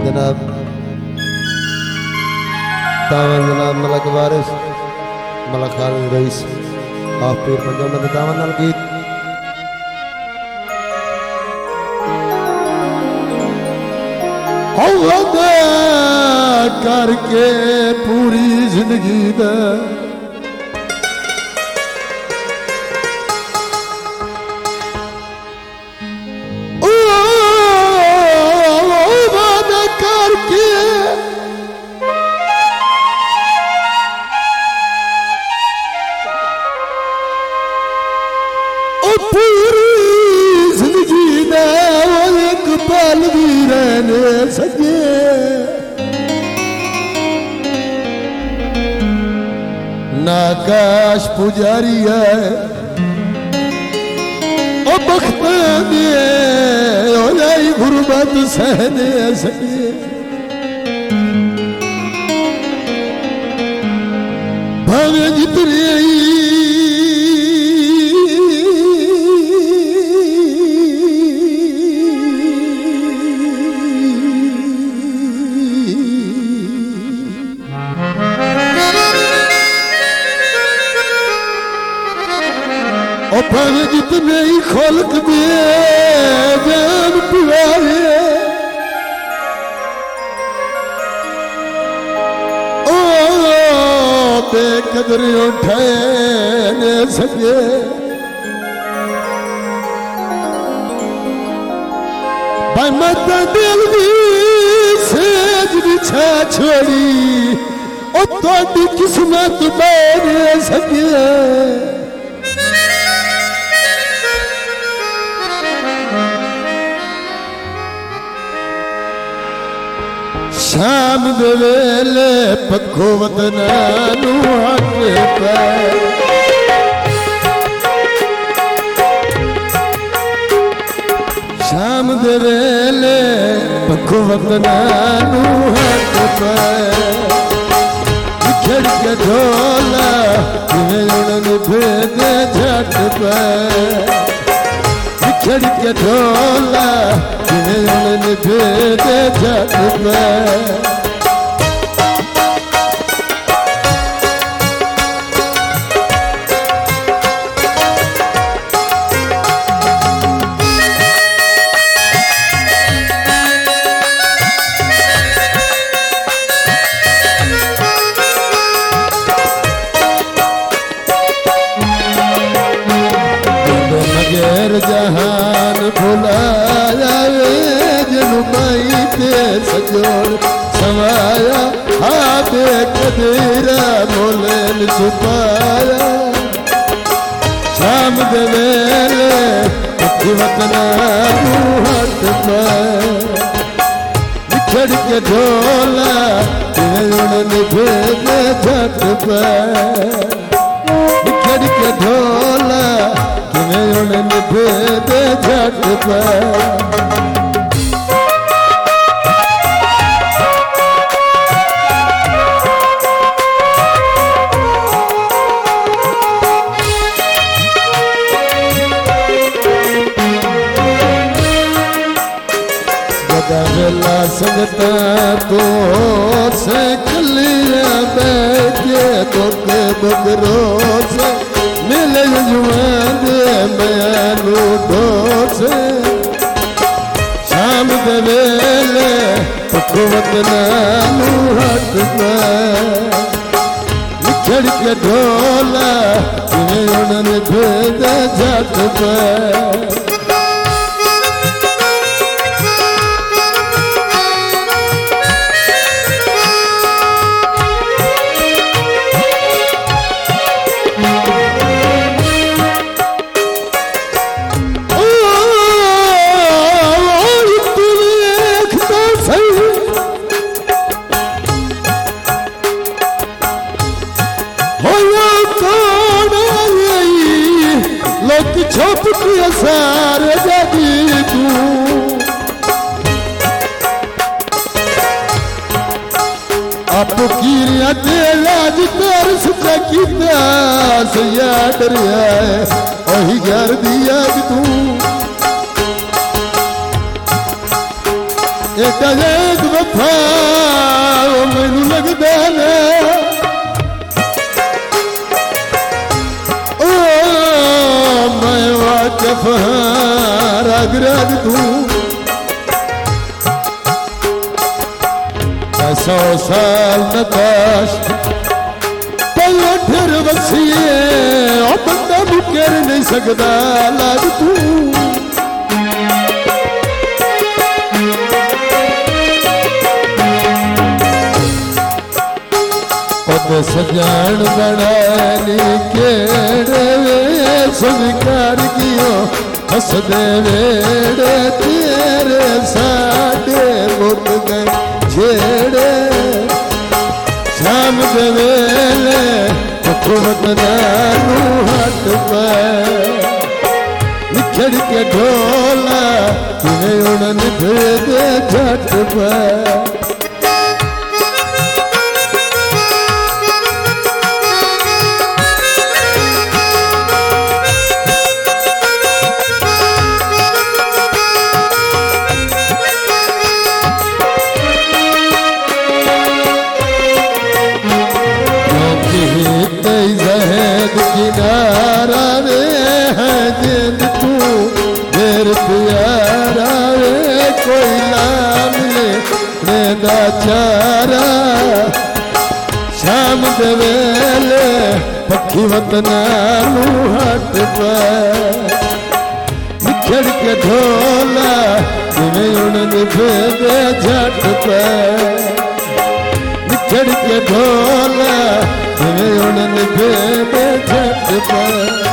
जनाब तावन जनाब मलक वारिस मलक खालिद रईस आप पीर पंजाब में तावन नाल गीत अदा करके पूरी जिंदगी दा पूरी जिंदगी दा एक पल भी रहने सके नाकाश पुजारी है ओ बख्त में गुरबत सहने सके भावे जितने जितने ही खल्क में जान पुआरे ओ बेकदर उठाने सके भाई मत दिल भी सेज बिछा छोड़ी ओ तो किस्मत बने सके शाम दे वेले पक्खो वतना नू हट पे शाम दे वेले पक्खो वतना नू हट पे बिछड़ के ढोला किवें उड़न भेदे झट पे बिछड़ के ढोला भेदे झट पे जहान भुलाया सजोड़ समाया हाथे कदीरा मोलेन छुपाया शाम दे वेले वतना हट पे बिछड़ के ढोला उड़न भेदे झट पे बिछड़ के ढोला उड़न भेदे झट पे संगता तो से कलिया बैठे तो के बगरो से मिले जुआन मैनू से शाम दे वेले पखवतना नू हट पे बिछड़ के ढोला उड़न भेदे झट पे छुप के सारे जगी तू आप कीरिया तेज तरस किता सया डरिया वही घर दिया तू एक जफा मैनू लगदा ने ओ मैं वाकिफ हां रग रग तू 100 साल नकाश पलो फिर वसीए ओ बंदा मुकर नहीं सकदा लाग तू सजान बनानी केड़े स्वीकार कियो हस दे वेड़े तेरे साडे मुक गए जेड़े शाम दे वेले हुकूमत नानू हट पे निखड़ के ढोला किवें उड़न फिरदे झट पे किनारा वे है जिंद तू मेर प्यारा वे कोई ना मिले नेदा चारा शाम दे वेले पक्षी वतना नू हट पे निखड़ के ढोला जिवें उड़न फिरदे झट पे निखड़ के ढोला उड़न फिरदे झट पे